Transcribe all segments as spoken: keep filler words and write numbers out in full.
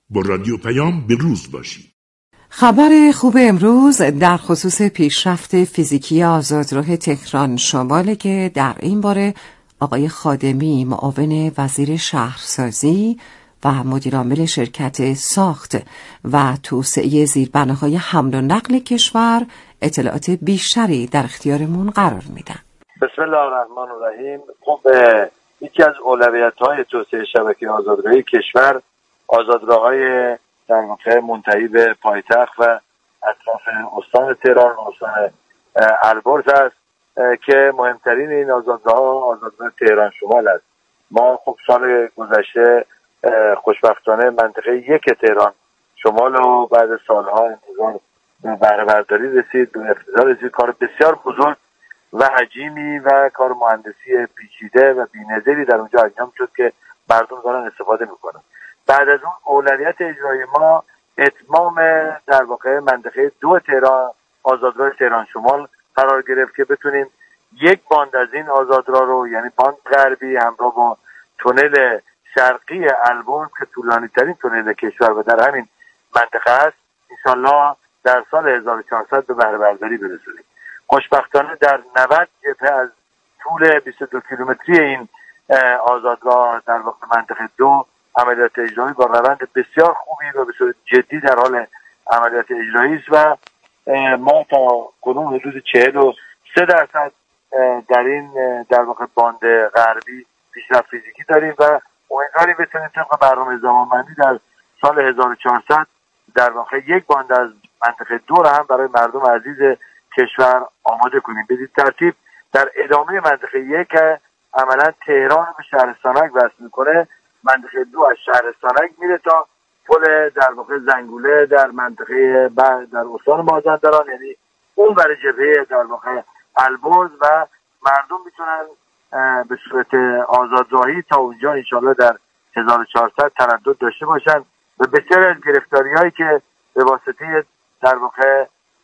با رادیو پیام به روز باشید. خبر خوب امروز در خصوص پیشرفت فیزیکی آزادراه تهران شماله که در این باره آقای خادمی معاون وزیر شهرسازی و مدیرعامل شرکت ساخت و توسعه زیربناهای حمل و نقل کشور اطلاعات بیشتری در اختیارمون قرار میدن. بسم الله الرحمن الرحیم. خب یکی از اولویت‌های توسعه شبکه آزادراهی کشور آزادراه‌های در واقع منتهی به پایتخت و اطراف استان تهران و استان البرز است که مهمترین این آزادراه‌ها آزادراه تهران شمال است. ما خب سال گذشته خوشبختانه منطقه یک تهران شمال و بعد سالها انتظار به بهره برداری رسید، به افتضاح رسید. کار بسیار بزرگ و حجیمی و کار مهندسی پیچیده و بی‌نظیری در اونجا انجام شد که مردم دارن استفاده میکنن. بعد از اون اولویت اجرایی ما اتمام در واقع منطقه دو تهران آزادراه تهران شمال قرار گرفت که بتونیم یک باند از این آزادراه رو، یعنی باند غربی همراه با تونل شرقی البرز که طولانی ترین تونل کشور و در همین منطقه است، انشالله در سال هزار و چهارصد به بهره برداری برسونیم. خوشبختانه در نود جبهه از طول بیست و دو کیلومتری این آزادراه در واقع منطقه دو عملیات اجرایی با روند بسیار خوبی و به صورت جدی در حال عملیات اجرایی است و ما تا کنون حدود چهل و سه درصد در این در واقع باند غربی پیشرفت فیزیکی داریم و امیدواریم بتونیم طبق برنامه زمانبندی در سال هزار و چهارصد در واقع یک باند از منطقه دو را هم برای مردم عزیز کشور آماده کنیم. بدید ترتیب در ادامه منطقه یک که عملا تهران به شهرستانک وصل میکنه، منطقه دو از شهرستانک میره تا پل در واقع زنگوله در منطقه در استان مازندران، یعنی اون برای جبهه در واقع البرز و مردم میتونن به صورت آزادراهی تا اونجا انشالله در هزار و چهارصد تردد داشته باشن و بسیار از گرفتاری هایی که به واسطه در واقع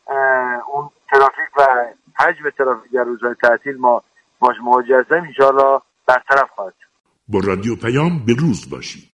اون ترافیک و حجم ترافیک در روزهای تعطیل ما باش مواجه هستیم انشالله برطرف خواهد. با رادیو پیام به روز باشید.